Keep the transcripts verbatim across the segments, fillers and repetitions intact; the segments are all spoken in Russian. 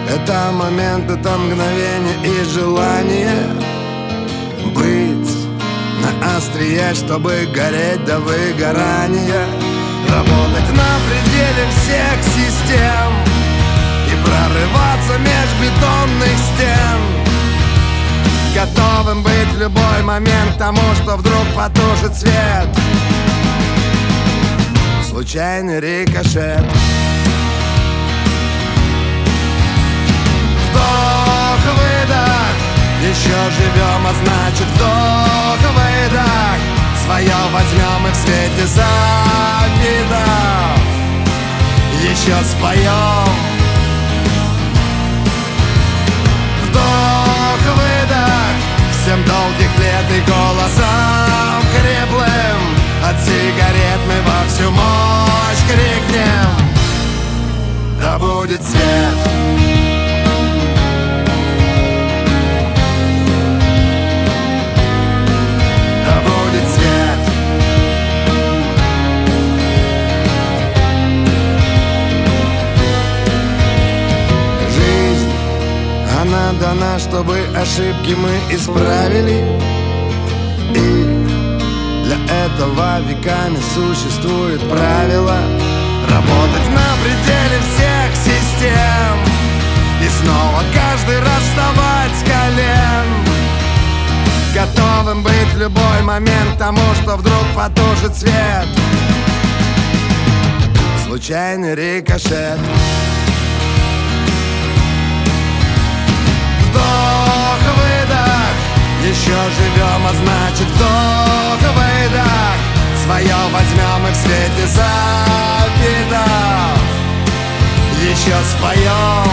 Это момент, это мгновение и желание быть на острие, чтобы гореть до выгорания, работать на пределе всех систем и прорываться меж бетонных стен, готовым быть в любой момент к тому, что вдруг потушит свет. Случайный рикошет. Вдох-выдох, еще живем, а значит вдох-выдох. Свое возьмем и в свете завидов еще споем. Вдох-выдох, всем долгих лет и голосом хриплым от сигарет мы во всю мощь крикнем: да будет свет! Да будет свет! Жизнь, она дана, чтобы ошибки мы исправили, и для этого веками существует правило работать на пределе всех систем и снова каждый раз вставать с колен, готовым быть в любой момент к тому, что вдруг потушит свет. Случайный рикошет. Вдох-выдох, еще живем, а значит вдох-выдох. Свое возьмем и в свете завидов еще споем.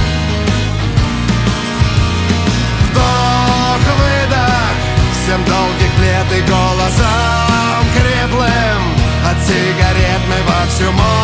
Вдох-выдох, всем долгих лет и голосом хриплым от сигарет мы во всю мощь